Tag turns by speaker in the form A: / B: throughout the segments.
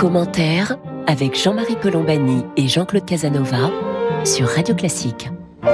A: Commentaires avec Jean-Marie Colombani et Jean-Claude Casanova sur Radio Classique.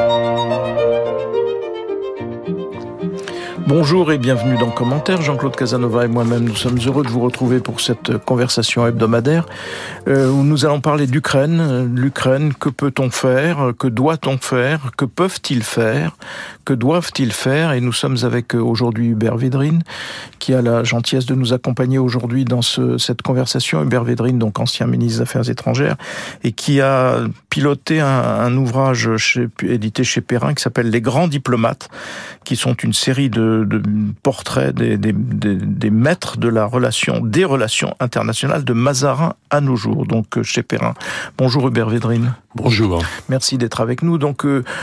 B: Bonjour et bienvenue dans Commentaires. Jean-Claude Casanova et moi-même, nous sommes heureux de vous retrouver pour cette conversation hebdomadaire où nous allons parler d'Ukraine. L'Ukraine, que peut-on faire? Que doit-on faire? Que peuvent-ils faire? Que doivent-ils faire? Et nous sommes avec aujourd'hui Hubert Védrine, qui a la gentillesse de nous accompagner aujourd'hui dans cette conversation. Hubert Védrine, donc ancien ministre des Affaires étrangères, et qui a piloté un ouvrage édité chez Perrin qui s'appelle Les Grands Diplomates, qui sont une série de portraits des maîtres de des relations internationales de Mazarin à nos jours, donc chez Perrin. Bonjour Hubert Védrine.
C: Bonjour.
B: Merci d'être avec nous. Donc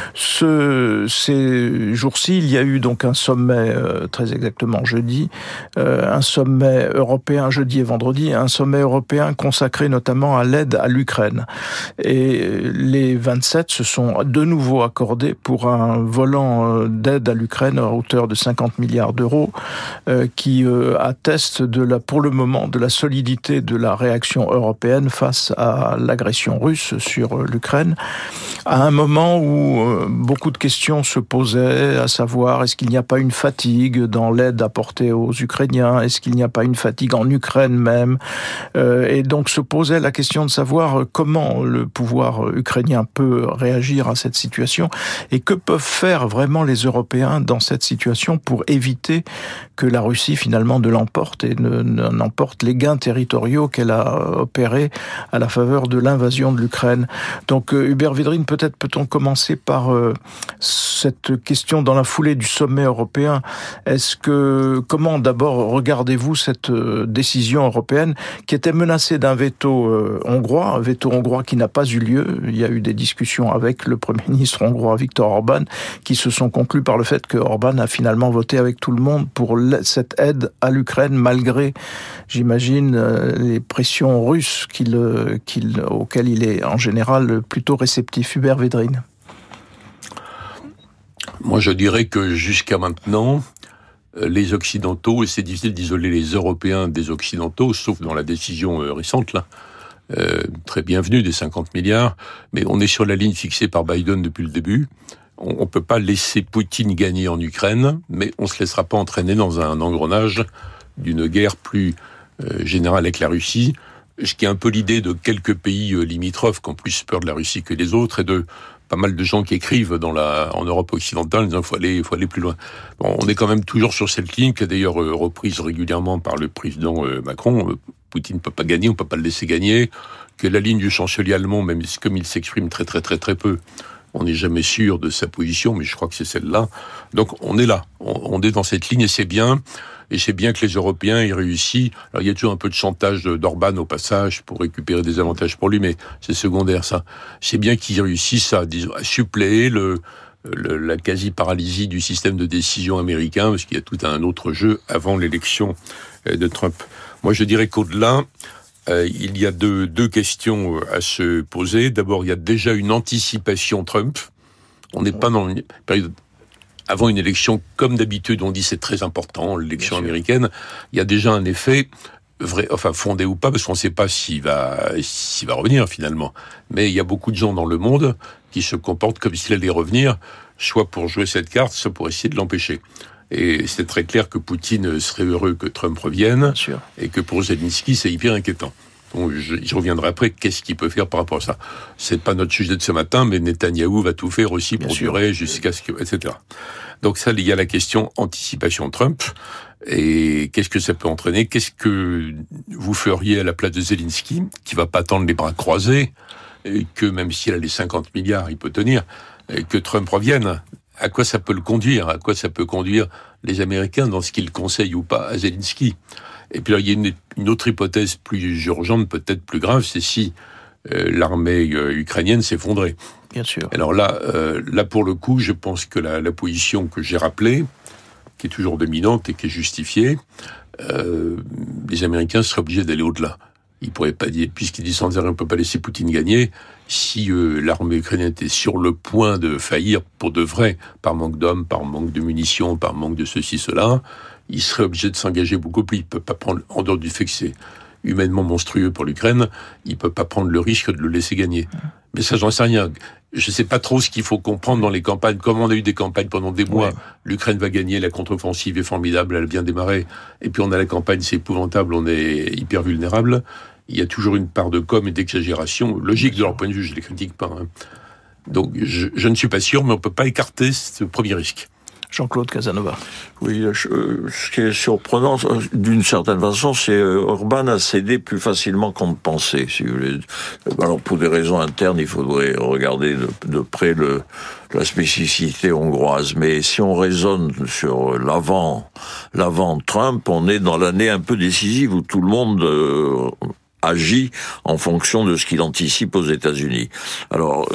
B: ces jours-ci, il y a eu donc un sommet, très exactement jeudi, un sommet européen, jeudi et vendredi, un sommet européen consacré notamment à l'aide à l'Ukraine. Et les 27 se sont de nouveau accordés pour un volant d'aide à l'Ukraine à hauteur de 50 milliards d'euros, qui atteste pour le moment de la solidité de la réaction européenne face à l'agression russe sur l'Ukraine, à un moment où beaucoup de questions se posaient, à savoir est-ce qu'il n'y a pas une fatigue dans l'aide apportée aux Ukrainiens, est-ce qu'il n'y a pas une fatigue en Ukraine même, et donc se posait la question de savoir comment le pouvoir ukrainien peut réagir à cette situation et que peuvent faire vraiment les Européens dans cette situation pour éviter que la Russie finalement ne l'emporte et n'emporte les gains territoriaux qu'elle a opérés à la faveur de l'invasion de l'Ukraine. Donc Hubert Védrine, peut-être peut-on commencer par cette question dans la foulée du sommet européen. Comment d'abord regardez-vous cette décision européenne qui était menacée d'un veto hongrois, un veto hongrois qui n'a pas eu lieu. Il y a eu des discussions avec le Premier ministre hongrois Viktor Orban qui se sont conclues par le fait que Orban a finalement voté avec tout le monde pour cette aide à l'Ukraine malgré, j'imagine, les pressions russes auxquelles il est en général plutôt réceptif. Hubert Védrine.
C: Moi, je dirais que jusqu'à maintenant, les Occidentaux, et c'est difficile d'isoler les Européens des Occidentaux, sauf dans la décision récente, là, très bienvenue des 50 milliards, mais on est sur la ligne fixée par Biden depuis le début. On ne peut pas laisser Poutine gagner en Ukraine, mais on ne se laissera pas entraîner dans un engrenage d'une guerre plus générale avec la Russie, ce qui est un peu l'idée de quelques pays limitrophes qui ont plus peur de la Russie que les autres, et de pas mal de gens qui écrivent en Europe occidentale en disant faut aller plus loin. Bon, on est quand même toujours sur cette ligne qui est d'ailleurs reprise régulièrement par le président Macron. Poutine ne peut pas gagner, on ne peut pas le laisser gagner, que la ligne du chancelier allemand, même comme il s'exprime très très très très peu, on n'est jamais sûr de sa position, mais je crois que c'est celle-là. Donc on est là, on est dans cette ligne et c'est bien. Et c'est bien que les Européens aient réussi. Alors il y a toujours un peu de chantage d'Orban au passage pour récupérer des avantages pour lui, mais c'est secondaire ça. C'est bien qu'ils réussissent à suppléer la quasi-paralysie du système de décision américain, parce qu'il y a tout un autre jeu avant l'élection de Trump. Moi je dirais qu'au-delà, il y a deux questions à se poser. D'abord, il y a déjà une anticipation Trump. On n'est pas dans une période avant une élection, comme d'habitude, on dit c'est très important, l'élection américaine. Il y a déjà un effet vrai, enfin fondé ou pas, parce qu'on ne sait pas s'il va revenir finalement. Mais il y a beaucoup de gens dans le monde qui se comportent comme s'il allait revenir, soit pour jouer cette carte, soit pour essayer de l'empêcher. Et c'est très clair que Poutine serait heureux que Trump revienne, et que pour Zelensky, c'est hyper inquiétant. Donc, je reviendrai après, qu'est-ce qu'il peut faire par rapport à ça. C'est pas notre sujet de ce matin, mais Netanyahou va tout faire aussi pour durer jusqu'à ce que, etc. Donc ça, il y a la question anticipation Trump, et qu'est-ce que ça peut entraîner? Qu'est-ce que vous feriez à la place de Zelensky, qui va pas tendre les bras croisés, et que même s'il a les 50 milliards, il peut tenir, et que Trump revienne? À quoi ça peut le conduire? À quoi ça peut conduire les Américains dans ce qu'ils conseillent ou pas à Zelensky? Et puis là, il y a une autre hypothèse plus urgente, peut-être plus grave, c'est si l'armée ukrainienne s'effondrait.
B: Bien sûr.
C: Alors là pour le coup, je pense que la position que j'ai rappelée, qui est toujours dominante et qui est justifiée, les Américains seraient obligés d'aller au-delà. Ils pourraient pas dire, puisqu'ils disent sans dire on ne peut pas laisser Poutine gagner, si l'armée ukrainienne était sur le point de faillir pour de vrai, par manque d'hommes, par manque de munitions, par manque de ceci, cela, ils seraient obligés de s'engager beaucoup plus. Ils ne peuvent pas prendre, en dehors du fait humainement monstrueux pour l'Ukraine, il ne peut pas prendre le risque de le laisser gagner. Mais ça, j'en sais rien. Je ne sais pas trop ce qu'il faut comprendre dans les campagnes. Comme on a eu des campagnes pendant des mois, l'Ukraine va gagner, la contre-offensive est formidable, elle a bien démarré. Et puis on a la campagne, c'est épouvantable, on est hyper vulnérable. Il y a toujours une part de com et d'exagération. Logique de leur point de vue, je ne les critique pas. Donc je ne suis pas sûr, mais on ne peut pas écarter ce premier risque.
B: Jean-Claude Casanova.
D: Oui, ce qui est surprenant, d'une certaine façon, c'est Orban a cédé plus facilement qu'on ne pensait. Si vous voulez. Alors, pour des raisons internes, il faudrait regarder de près la spécificité hongroise. Mais si on raisonne sur l'avant Trump, on est dans l'année un peu décisive où tout le monde agit en fonction de ce qu'il anticipe aux États-Unis. Alors,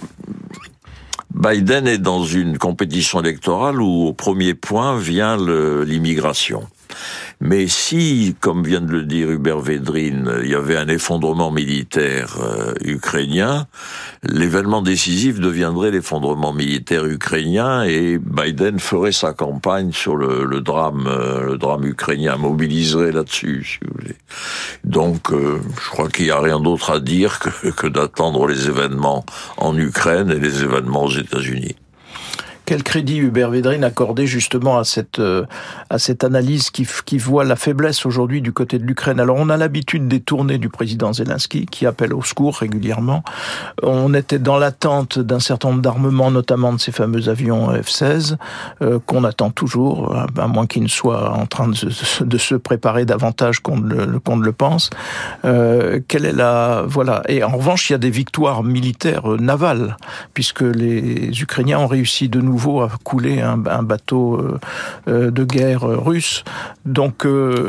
D: Biden est dans une compétition électorale où au premier point vient l'immigration. Mais si, comme vient de le dire Hubert Védrine, il y avait un effondrement militaire ukrainien, l'événement décisif deviendrait l'effondrement militaire ukrainien et Biden ferait sa campagne sur le drame ukrainien, mobiliserait là-dessus, si vous voulez. Donc, je crois qu'il n'y a rien d'autre à dire que d'attendre les événements en Ukraine et les événements aux États-Unis.
B: Quel crédit Hubert Védrine accordait justement à cette analyse qui voit la faiblesse aujourd'hui du côté de l'Ukraine. Alors on a l'habitude des tournées du président Zelensky qui appelle au secours régulièrement. On était dans l'attente d'un certain nombre d'armements, notamment de ces fameux avions F-16 qu'on attend toujours, à moins qu'ils ne soient en train de se préparer davantage qu'on ne le pense. Quelle est voilà. Et en revanche, il y a des victoires militaires navales puisque les Ukrainiens ont réussi de nouveau à couler un bateau de guerre russe. Donc,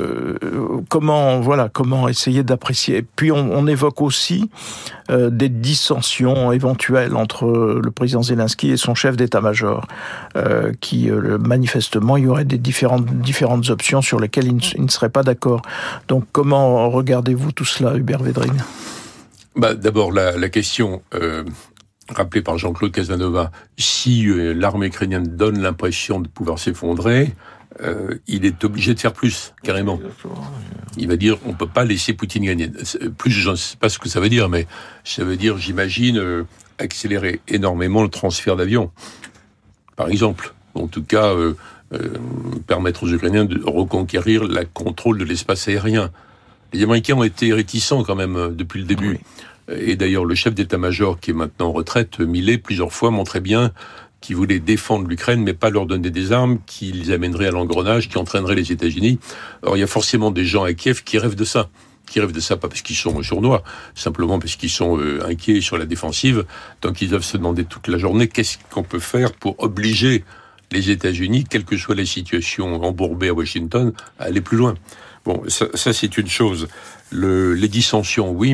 B: comment essayer d'apprécier. Et puis, on évoque aussi des dissensions éventuelles entre le président Zelensky et son chef d'état-major, qui, manifestement, il y aurait des différentes options sur lesquelles ils ne seraient pas d'accord. Donc, comment regardez-vous tout cela, Hubert Védrine ?
C: D'abord, la question... rappelé par Jean-Claude Casanova, si l'armée ukrainienne donne l'impression de pouvoir s'effondrer, il est obligé de faire plus, carrément. Il va dire, on peut pas laisser Poutine gagner. Plus, je ne sais pas ce que ça veut dire, mais ça veut dire, j'imagine, accélérer énormément le transfert d'avions. Par exemple. En tout cas, permettre aux Ukrainiens de reconquérir le contrôle de l'espace aérien. Les Américains ont été réticents quand même depuis le début. Oui. Et d'ailleurs, le chef d'état-major, qui est maintenant en retraite, Millet, plusieurs fois montrait bien qu'il voulait défendre l'Ukraine, mais pas leur donner des armes qui les amèneraient à l'engrenage, qui entraîneraient les États-Unis. Alors, il y a forcément des gens à Kiev qui rêvent de ça. Qui rêvent de ça, pas parce qu'ils sont sournois, simplement parce qu'ils sont inquiets sur la défensive. Donc, ils doivent se demander toute la journée qu'est-ce qu'on peut faire pour obliger les États-Unis, quelle que soit la situation embourbée à Washington, à aller plus loin. Bon, ça c'est une chose. Les dissensions, oui,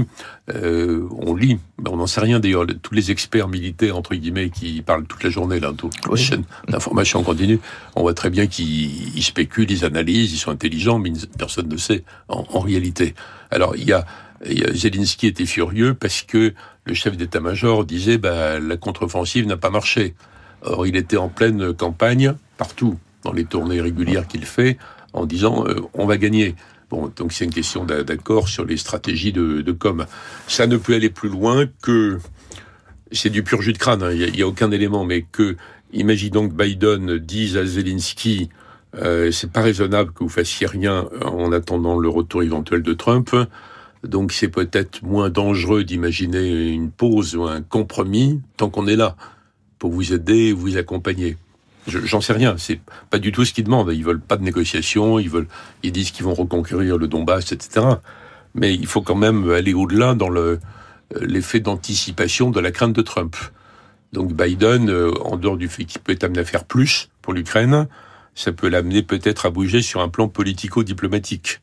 C: on lit, mais on n'en sait rien d'ailleurs. Tous les experts militaires, entre guillemets, qui parlent toute la journée, là, toutes les chaînes d'information continue, on voit très bien qu'ils spéculent, ils analysent, ils sont intelligents, mais personne ne sait en réalité. Alors, il y a Zelensky était furieux parce que le chef d'état-major disait la contre-offensive n'a pas marché. Or, il était en pleine campagne, partout, dans les tournées régulières qu'il fait, en disant on va gagner. Bon, donc c'est une question d'accord sur les stratégies de com. Ça ne peut aller plus loin que... C'est du pur jus de crâne, il n'y a aucun élément, mais que... Imaginons que Biden dise à Zelensky c'est pas raisonnable que vous fassiez rien en attendant le retour éventuel de Trump, donc c'est peut-être moins dangereux d'imaginer une pause ou un compromis tant qu'on est là, pour vous aider, vous accompagner. J'en sais rien, c'est pas du tout ce qu'ils demandent. Ils veulent pas de négociations, ils disent qu'ils vont reconquérir le Donbass, etc. Mais il faut quand même aller au-delà dans l'effet d'anticipation de la crainte de Trump. Donc Biden, en dehors du fait qu'il peut être amené à faire plus pour l'Ukraine, ça peut l'amener peut-être à bouger sur un plan politico-diplomatique.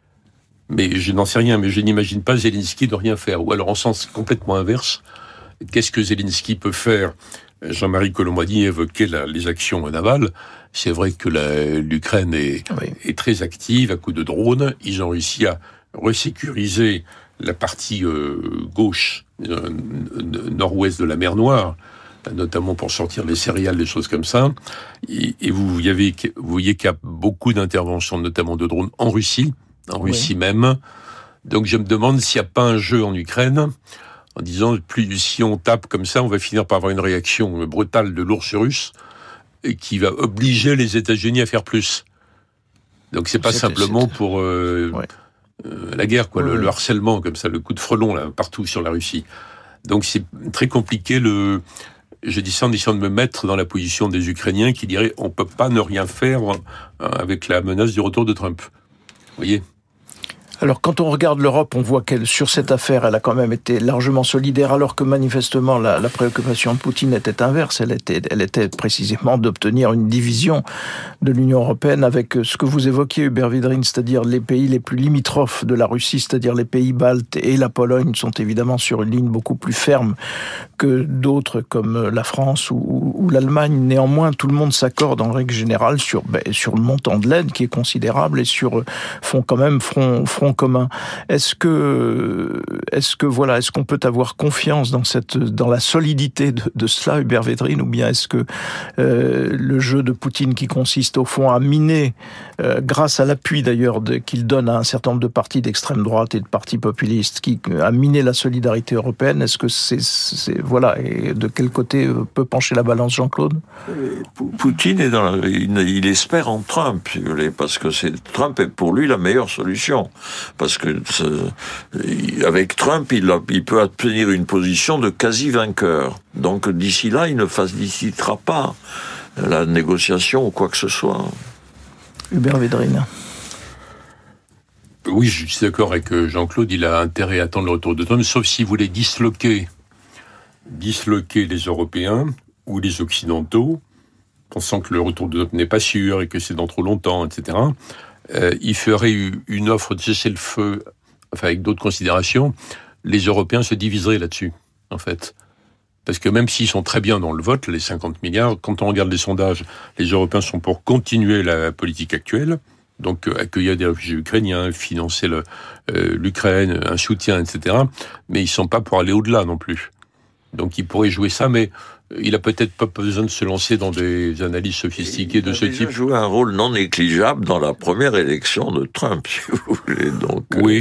C: Mais je n'en sais rien, mais je n'imagine pas Zelensky de rien faire. Ou alors en sens complètement inverse, qu'est-ce que Zelensky peut faire ? Jean-Marie Colombani évoquait les actions navales. C'est vrai que l'Ukraine est très active à coups de drones. Ils ont réussi à resécuriser la partie gauche, nord-ouest de la mer Noire, notamment pour sortir les céréales, des choses comme ça. Et vous voyez qu'il y a beaucoup d'interventions, notamment de drones en Russie même. Donc je me demande s'il n'y a pas un jeu en Ukraine, en disant, si on tape comme ça, on va finir par avoir une réaction brutale de l'ours russe, et qui va obliger les États-Unis à faire plus. Donc c'est pas simplement pour la guerre, quoi, le harcèlement, comme ça, le coup de frelon, là, partout sur la Russie. Donc c'est très compliqué, je dis ça en essayant de me mettre dans la position des Ukrainiens qui diraient on peut pas ne rien faire avec la menace du retour de Trump. Vous voyez ?
B: Alors, quand on regarde l'Europe, on voit qu'elle, sur cette affaire, elle a quand même été largement solidaire, alors que manifestement, la préoccupation de Poutine était inverse. Elle était précisément d'obtenir une division de l'Union européenne avec ce que vous évoquiez, Hubert Védrine, c'est-à-dire les pays les plus limitrophes de la Russie, c'est-à-dire les pays baltes et la Pologne, sont évidemment sur une ligne beaucoup plus ferme que d'autres comme la France ou l'Allemagne. Néanmoins, tout le monde s'accorde en règle générale sur le montant de l'aide qui est considérable et sur front commun. Est-ce qu'on peut avoir confiance dans la solidité de cela, Hubert Védrine, ou bien est-ce que le jeu de Poutine qui consiste au fond à miner, grâce à l'appui d'ailleurs qu'il donne à un certain nombre de partis d'extrême droite et de partis populistes, qui a miné la solidarité européenne, est-ce que et de quel côté peut pencher la balance, Jean-Claude ?
D: Poutine il espère en Trump, si vous voulez, parce que Trump est pour lui la meilleure solution. Parce que avec Trump, il peut obtenir une position de quasi-vainqueur. Donc d'ici là, il ne facilitera pas la négociation ou quoi que ce soit.
B: Hubert Védrine.
C: Oui, je suis d'accord avec Jean-Claude, il a intérêt à attendre le retour de Trump, sauf s'il voulait disloquer les Européens ou les Occidentaux, pensant que le retour de Trump n'est pas sûr et que c'est dans trop longtemps, etc. Il ferait une offre de cessez-le-feu, avec d'autres considérations. Les Européens se diviseraient là-dessus, en fait. Parce que même s'ils sont très bien dans le vote, les 50 milliards, quand on regarde les sondages, les Européens sont pour continuer la politique actuelle, donc accueillir des réfugiés ukrainiens, financer l'Ukraine, un soutien, etc. Mais ils sont pas pour aller au-delà non plus. Donc il pourrait jouer ça, mais il a peut-être pas besoin de se lancer dans des analyses sophistiquées de ce type. Il a
D: joué un rôle non négligeable dans la première élection de Trump, si vous voulez. Donc,
C: oui.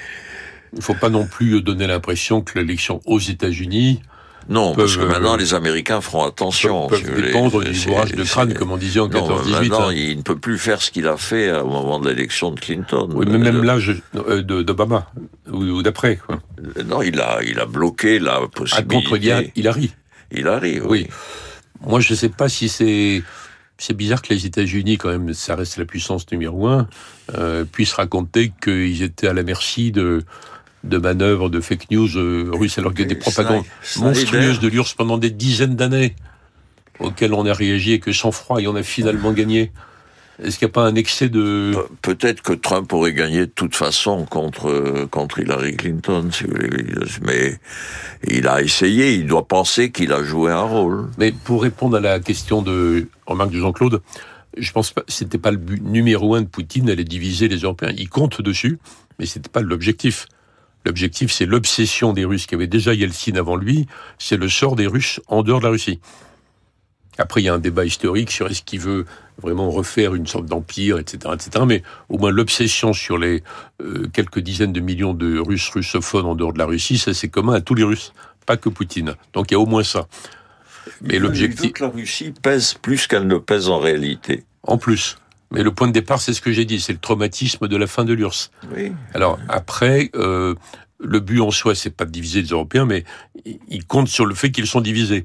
C: Il ne faut pas non plus donner l'impression que l'élection aux États-Unis...
D: Non, parce que maintenant, les Américains feront attention.
C: Peuvent dépendre du bourrage de crâne, comme on disait en 14-18.
D: Maintenant, il ne peut plus faire ce qu'il a fait au moment de l'élection de Clinton.
C: Oui, mais même l'âge d'Obama, ou d'après, quoi.
D: Non, il a bloqué la possibilité...
C: contre Hillary.
D: Hillary, oui.
C: Moi, je ne sais pas si c'est bizarre que les États-Unis, quand même, ça reste la puissance numéro 1, puissent raconter qu'ils étaient à la merci de manœuvres, de fake news russes, alors qu'il y a des propagandes monstrueuses de l'URSS pendant des dizaines d'années, auxquelles on a réagi avec sang-froid et on a finalement gagné. Est-ce qu'il n'y a pas un excès de...
D: Peut-être que Trump aurait gagné de toute façon contre Hillary Clinton, si vous voulez. Mais il a essayé, il doit penser qu'il a joué un rôle.
C: Mais pour répondre à la question de remarque de Jean-Claude, je pense pas, c'était pas le but numéro 1 de Poutine d'aller diviser les Européens. Il compte dessus, mais c'était pas l'objectif. L'objectif, c'est l'obsession des Russes, qui avait déjà Yeltsin avant lui, c'est le sort des Russes en dehors de la Russie. Après, il y a un débat historique sur est-ce qu'il veut vraiment refaire une sorte d'empire, etc., etc. Mais au moins, l'obsession sur les quelques dizaines de millions de Russes russophones en dehors de la Russie, ça, c'est commun à tous les Russes, pas que Poutine. Donc, il y a au moins ça. Mais l'objectif...
D: Il veut que la Russie pèse plus qu'elle ne pèse en réalité.
C: En plus. Mais le point de départ, c'est ce que j'ai dit, c'est le traumatisme de la fin de l'URSS.
D: Oui.
C: Alors, après... le but en soi, c'est pas de diviser les Européens, mais il compte sur le fait qu'ils sont divisés.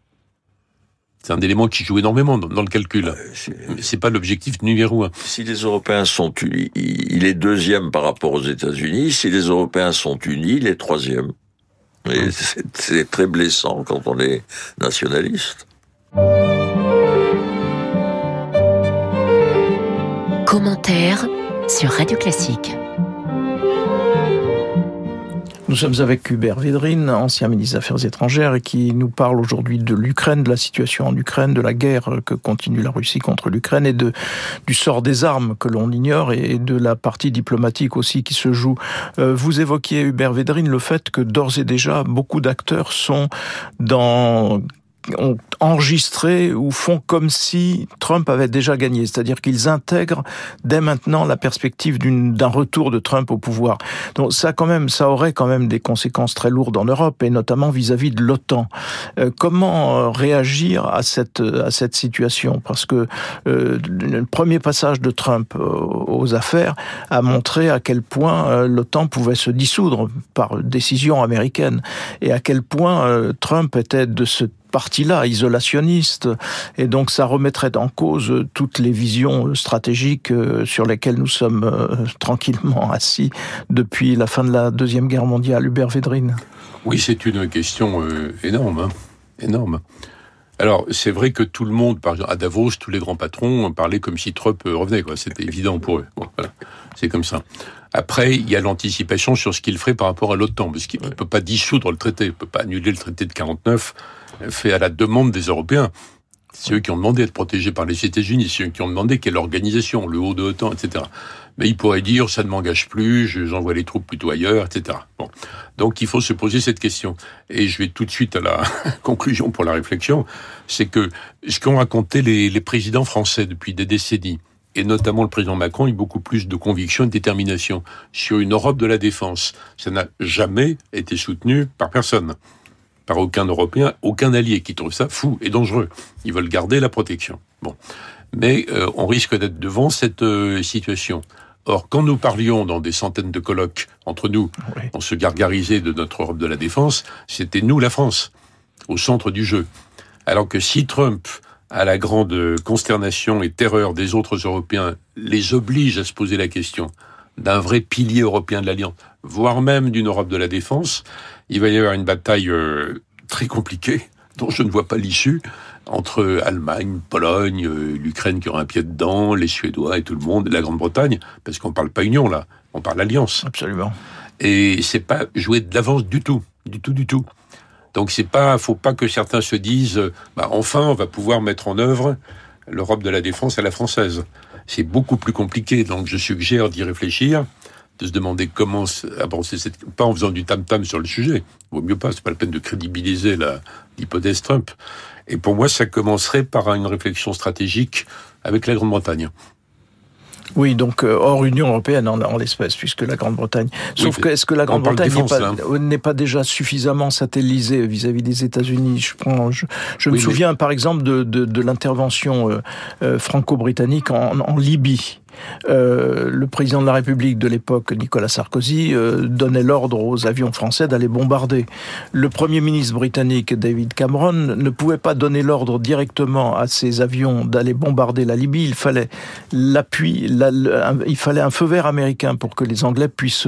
C: C'est un élément qui joue énormément dans le calcul. C'est pas l'objectif numéro 1.
D: Si les Européens sont unis, il est deuxième par rapport aux États-Unis. Si les Européens sont unis, il est troisième. Et c'est très blessant quand on est nationaliste.
A: Commentaire sur Radio Classique.
B: Nous sommes avec Hubert Védrine, ancien ministre des Affaires étrangères, et qui nous parle aujourd'hui de l'Ukraine, de la situation en Ukraine, de la guerre que continue la Russie contre l'Ukraine, et du sort des armes que l'on ignore, et de la partie diplomatique aussi qui se joue. Vous évoquiez, Hubert Védrine, le fait que d'ores et déjà, beaucoup d'acteurs sont dans ont enregistré ou font comme si Trump avait déjà gagné. C'est-à-dire qu'ils intègrent dès maintenant la perspective d'un retour de Trump au pouvoir. Donc ça aurait quand même des conséquences très lourdes en Europe, et notamment vis-à-vis de l'OTAN. Comment réagir à cette situation? Parce que le premier passage de Trump aux affaires a montré à quel point l'OTAN pouvait se dissoudre par décision américaine, et à quel point Trump était de ce parti-là, isolationniste, et donc ça remettrait en cause toutes les visions stratégiques sur lesquelles nous sommes tranquillement assis depuis la fin de la Deuxième Guerre mondiale. Hubert Védrine.
C: Oui, c'est une question énorme. Alors, c'est vrai que tout le monde, par exemple, à Davos, tous les grands patrons parlaient comme si Trump revenait, quoi. C'était évident pour eux. Bon, voilà. C'est comme ça. Après, il y a l'anticipation sur ce qu'il ferait par rapport à l'OTAN, parce qu'il ne peut pas dissoudre le traité, il ne peut pas annuler le traité de 49, fait à la demande des Européens. C'est eux qui ont demandé d'être protégés par les États-Unis, c'est eux qui ont demandé quelle organisation, le haut de l'OTAN, etc. Mais il pourrait dire, ça ne m'engage plus, j'envoie les troupes plutôt ailleurs, etc. Bon. Donc il faut se poser cette question. Et je vais tout de suite à la conclusion pour la réflexion, c'est que ce qu'ont raconté les présidents français depuis des décennies, et notamment le président Macron, a eu beaucoup plus de conviction et de détermination sur une Europe de la défense. Ça n'a jamais été soutenu par personne. Par aucun Européen, aucun allié, qui trouve ça fou et dangereux. Ils veulent garder la protection. Bon. Mais on risque d'être devant cette situation. Or, quand nous parlions dans des centaines de colloques entre nous, oui, on se gargarisait de notre Europe de la défense, c'était nous, la France, au centre du jeu. Alors que si Trump, à la grande consternation et terreur des autres Européens, les oblige à se poser la question d'un vrai pilier européen de l'Alliance, voire même d'une Europe de la défense, il va y avoir une bataille très compliquée, dont je ne vois pas l'issue, entre Allemagne, Pologne, l'Ukraine qui aura un pied dedans, les Suédois et tout le monde, la Grande-Bretagne, parce qu'on ne parle pas Union là, on parle Alliance.
B: Absolument.
C: Et c'est pas jouer de l'avance du tout. Donc faut pas que certains se disent, enfin on va pouvoir mettre en œuvre l'Europe de la défense à la française. C'est beaucoup plus compliqué, donc je suggère d'y réfléchir, de se demander comment avancer pas en faisant du tam-tam sur le sujet. Vaut mieux pas, c'est pas la peine de crédibiliser l'hypothèse Trump. Et pour moi, ça commencerait par une réflexion stratégique avec la Grande-Bretagne.
B: Oui, donc hors Union européenne en l'espèce, puisque la Grande-Bretagne. Sauf que est-ce que la Grande-Bretagne n'est pas déjà suffisamment satellisée vis-à-vis des États-Unis? Je me souviens par exemple de l'intervention franco-britannique en Libye. Le président de la République de l'époque, Nicolas Sarkozy, donnait l'ordre aux avions français d'aller bombarder. Le Premier ministre britannique, David Cameron, ne pouvait pas donner l'ordre directement à ses avions d'aller bombarder la Libye. Il fallait l'appui, il fallait un feu vert américain pour que les Anglais puissent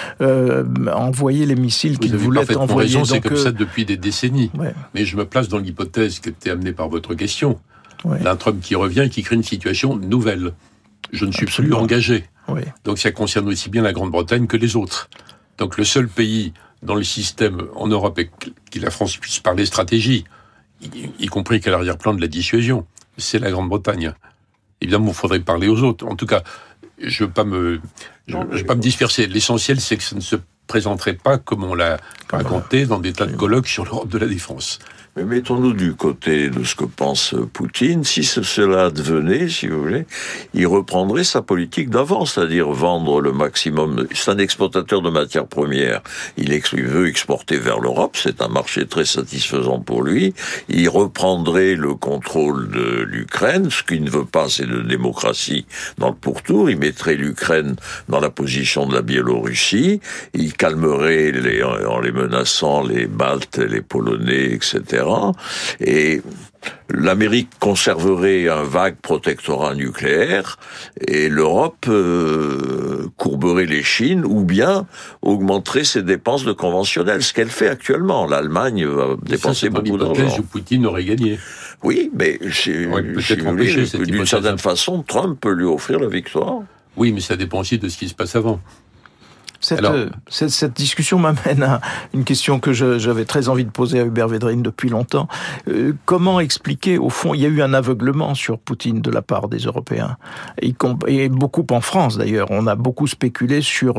B: envoyer les missiles qu'ils voulaient envoyer.
C: Raison, c'est comme ça depuis des décennies. Ouais. Mais je me place dans l'hypothèse qui était amenée par votre question. Ouais. D'un Trump qui revient et qui crée une situation nouvelle. Je ne suis plus engagé. Oui. Donc ça concerne aussi bien la Grande-Bretagne que les autres. Donc le seul pays dans le système en Europe et que la France puisse parler stratégie, y compris qu'à l'arrière-plan de la dissuasion, c'est la Grande-Bretagne. Évidemment, il faudrait parler aux autres. En tout cas, je ne veux pas me disperser. L'essentiel, c'est que ça ne se présenterait pas comme on l'a raconté dans des tas de colloques sur l'Europe de la défense.
D: Mais mettons-nous du côté de ce que pense Poutine. Si cela advenait, si vous voulez, il reprendrait sa politique d'avant, c'est-à-dire vendre le maximum. C'est un exportateur de matières premières. Il veut exporter vers l'Europe. C'est un marché très satisfaisant pour lui. Il reprendrait le contrôle de l'Ukraine. Ce qu'il ne veut pas, c'est de démocratie dans le pourtour. Il mettrait l'Ukraine dans la position de la Biélorussie. Il calmerait en les menaçant les Baltes, les Polonais, etc. Et l'Amérique conserverait un vague protectorat nucléaire et l'Europe courberait les chines ou bien augmenterait ses dépenses de conventionnel, ce qu'elle fait actuellement. L'Allemagne va dépenser beaucoup d'argent.
C: Où Poutine aurait gagné.
D: Oui, mais d'une certaine façon, Trump peut lui offrir la victoire.
C: Oui, mais ça dépend aussi de ce qui se passe avant.
B: Cette discussion m'amène à une question que j'avais très envie de poser à Hubert Védrine depuis longtemps. Comment expliquer, au fond, il y a eu un aveuglement sur Poutine de la part des Européens, et beaucoup en France d'ailleurs. On a beaucoup spéculé sur,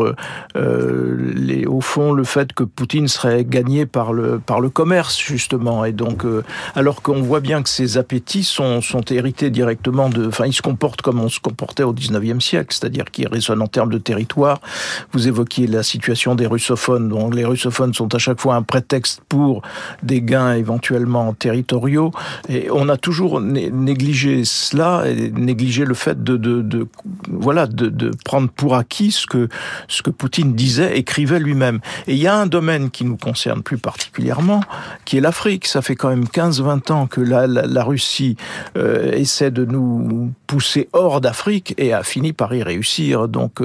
B: au fond, le fait que Poutine serait gagné par le commerce, justement. Et donc, alors qu'on voit bien que ses appétits sont hérités directement il se comporte comme on se comportait au 19e siècle, c'est-à-dire qu'il résonne en termes de territoire. Vous évoquiez la situation des russophones, donc les russophones sont à chaque fois un prétexte pour des gains éventuellement territoriaux, et on a toujours négligé cela, et négligé le fait de prendre pour acquis ce que Poutine disait, écrivait lui-même. Et il y a un domaine qui nous concerne plus particulièrement, qui est l'Afrique. Ça fait quand même 15-20 ans que la Russie essaie de nous pousser hors d'Afrique et a fini par y réussir. Donc,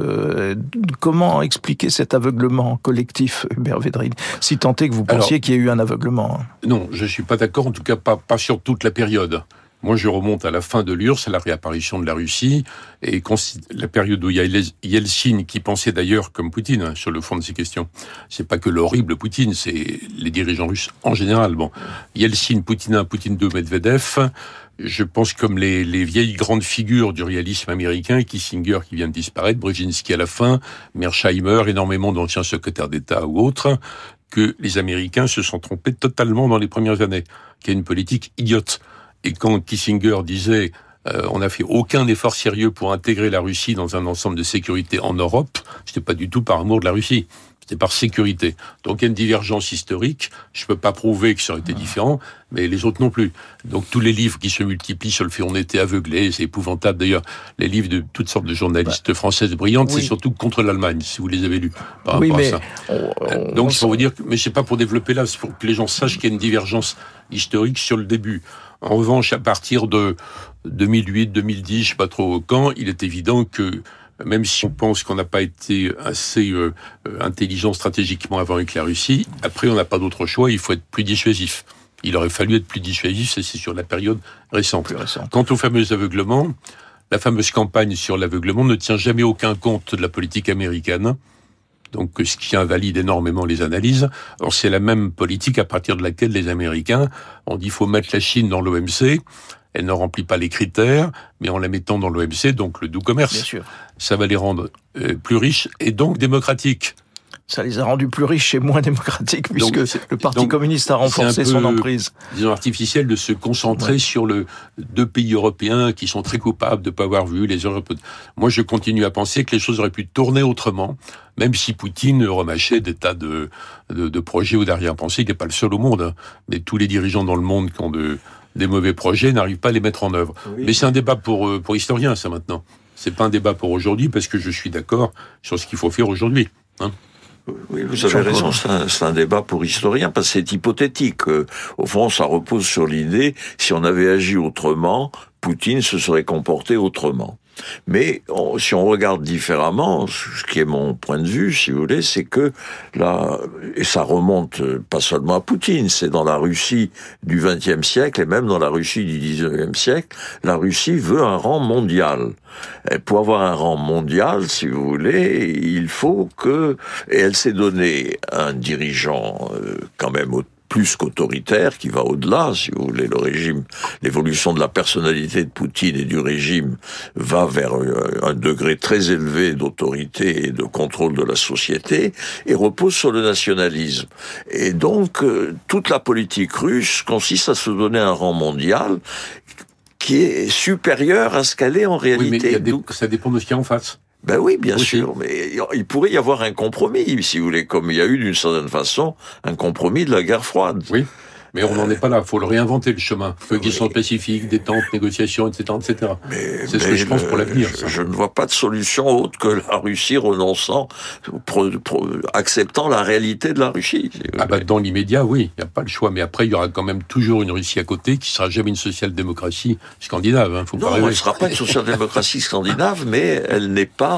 B: comment expliquer cet aveuglement collectif, Hubert Védrine, si tant est que vous pensiez qu'il y a eu un aveuglement?
C: Non, je suis pas d'accord, en tout cas pas sur toute la période. Moi, je remonte à la fin de l'URSS, à la réapparition de la Russie, et la période où il y a Yeltsin, qui pensait d'ailleurs comme Poutine, sur le fond de ces questions. C'est pas que l'horrible Poutine, c'est les dirigeants russes en général. Bon, Yeltsin, Poutine 1, Poutine 2, Medvedev, je pense comme les vieilles grandes figures du réalisme américain, Kissinger qui vient de disparaître, Brzezinski à la fin, Mearsheimer, énormément d'anciens secrétaires d'État ou autres, que les Américains se sont trompés totalement dans les premières années, qu'il y a une politique idiote. Et quand Kissinger disait on n'a fait aucun effort sérieux pour intégrer la Russie dans un ensemble de sécurité en Europe, c'était pas du tout par amour de la Russie, c'était par sécurité. Donc il y a une divergence historique, je peux pas prouver que ça aurait été différent, mais les autres non plus. Donc tous les livres qui se multiplient sur le fait on était aveuglés, c'est épouvantable d'ailleurs, les livres de toutes sortes de journalistes françaises brillantes, c'est surtout contre l'Allemagne, si vous les avez lus par rapport à ça. Donc il faut vous dire, mais c'est pas pour développer là, c'est pour que les gens sachent qu'il y a une divergence historique sur le début. En revanche, à partir de 2008, 2010, je sais pas trop quand, il est évident que même si on pense qu'on n'a pas été assez intelligent stratégiquement avant avec la Russie, après on n'a pas d'autre choix, il faut être plus dissuasif. Il aurait fallu être plus dissuasif, c'est sur la période récente. Quant au fameux aveuglement, la fameuse campagne sur l'aveuglement ne tient jamais aucun compte de la politique américaine. Donc, ce qui invalide énormément les analyses. Alors, c'est la même politique à partir de laquelle les Américains ont dit qu'il faut mettre la Chine dans l'OMC. Elle ne remplit pas les critères, mais en la mettant dans l'OMC, donc le doux commerce, bien sûr, ça va les rendre plus riches et donc démocratiques.
B: Ça les a rendus plus riches et moins démocratiques, puisque le Parti communiste a renforcé son emprise.
C: Disons artificiel de se concentrer sur deux pays européens qui sont très coupables de ne pas avoir vu les Européens. Moi, je continue à penser que les choses auraient pu tourner autrement, même si Poutine remâchait des tas de projets ou d'arrière-pensées. Il n'est pas le seul au monde, hein. Mais tous les dirigeants dans le monde qui ont des mauvais projets n'arrivent pas à les mettre en œuvre. Oui. Mais c'est un débat pour historiens, ça, maintenant. C'est pas un débat pour aujourd'hui, parce que je suis d'accord sur ce qu'il faut faire aujourd'hui, hein.
D: Oui, vous avez raison, c'est un débat pour historiens, parce que c'est hypothétique. Au fond, ça repose sur l'idée, si on avait agi autrement, Poutine se serait comporté autrement. Mais si on regarde différemment, ce qui est mon point de vue, si vous voulez, c'est que là, et ça remonte pas seulement à Poutine, c'est dans la Russie du XXe siècle et même dans la Russie du XIXe siècle, la Russie veut un rang mondial. Et pour avoir un rang mondial, si vous voulez, il faut que... Et elle s'est donné un dirigeant quand même plus qu'autoritaire, qui va au-delà, si vous voulez, le régime, l'évolution de la personnalité de Poutine et du régime va vers un degré très élevé d'autorité et de contrôle de la société, et repose sur le nationalisme. Et donc, toute la politique russe consiste à se donner un rang mondial qui est supérieur à ce qu'elle est en réalité.
C: Oui, mais ça dépend de ce qu'il y a en face.
D: Ben oui, bien sûr, mais il pourrait y avoir un compromis, si vous voulez, comme il y a eu d'une certaine façon un compromis de la guerre froide.
C: Oui, mais on n'en est pas là, il faut le réinventer, le chemin. Question pacifique, détente, négociation, etc., etc. C'est ce que je pense pour l'avenir.
D: Je ne vois pas de solution autre que la Russie renonçant, acceptant la réalité de la Russie.
C: Dans l'immédiat, oui, il n'y a pas le choix, mais après, il y aura quand même toujours une Russie à côté qui ne sera jamais une social-démocratie scandinave. Hein,
D: non, elle ne sera pas une social-démocratie scandinave, mais elle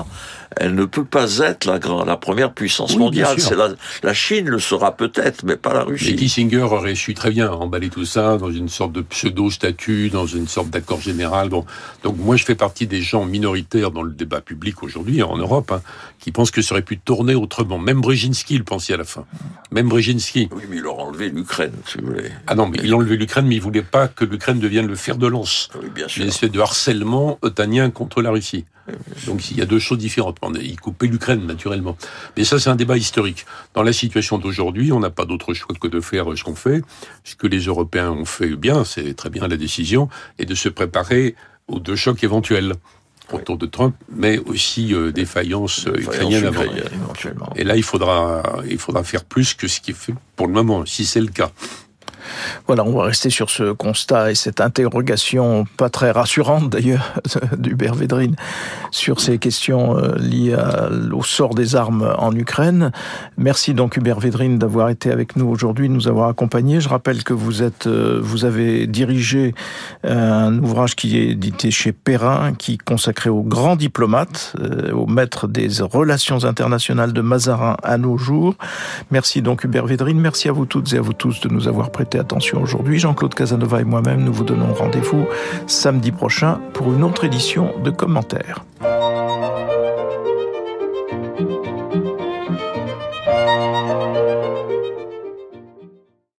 D: ne peut pas être la première puissance mondiale. La Chine le sera peut-être, mais pas la Russie.
C: Mais Kissinger aurait su très bien emballer tout ça dans une sorte de pseudo-statut, dans une sorte d'accord général. Bon. Donc moi, je fais partie des gens minoritaires dans le débat public aujourd'hui, en Europe, qui pensent que ça aurait pu tourner autrement. Même Brzezinski le pensait à la fin. Même Brzezinski.
D: Oui, mais il leur a enlevé l'Ukraine, si vous voulez.
C: Ah non, mais il a enlevé l'Ukraine, mais il voulait pas que l'Ukraine devienne le fer de lance.
D: Oui, bien sûr.
C: Une espèce de harcèlement otanien contre la Russie. Donc il y a deux choses différentes. Il coupait l'Ukraine, naturellement. Mais ça, c'est un débat historique. Dans la situation d'aujourd'hui, on n'a pas d'autre choix que de faire ce qu'on fait. Ce que les Européens ont fait bien, c'est très bien la décision, et de se préparer aux deux chocs éventuels autour de Trump, mais aussi défaillance ukrainienne avant. Et là, il faudra faire plus que ce qui est fait pour le moment, si c'est le cas.
B: Voilà, on va rester sur ce constat et cette interrogation pas très rassurante d'ailleurs d'Hubert Védrine sur ces questions liées au sort des armes en Ukraine. Merci donc Hubert Védrine d'avoir été avec nous aujourd'hui, de nous avoir accompagnés. Je rappelle que vous avez dirigé un ouvrage qui est édité chez Perrin, qui est consacré aux grands diplomates, aux maîtres des relations internationales de Mazarin à nos jours. Merci donc Hubert Védrine, merci à vous toutes et à vous tous de nous avoir prêté attention aujourd'hui. Jean-Claude Casanova et moi-même, nous vous donnons rendez-vous samedi prochain pour une autre édition de Commentaires.